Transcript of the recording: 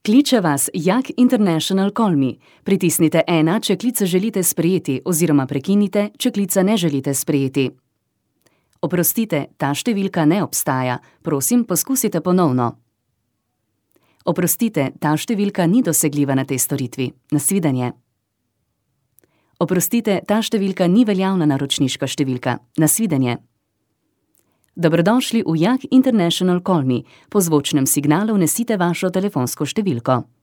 Kliče vas Jak International Call Me. Pritisnite 1, če klica želite sprejeti, oziroma prekinite, če klica ne želite sprejeti. Oprostite, ta številka ne obstaja. Prosim, poskusite ponovno. Oprostite, ta številka ni dosegljiva na tej storitvi. Nasvidenje. Oprostite, ta številka ni veljavna naročniška številka. Nasvidenje. Dobrodošli v Jak International Call Me. Po zvočnem signalu vnesite vašo telefonsko številko.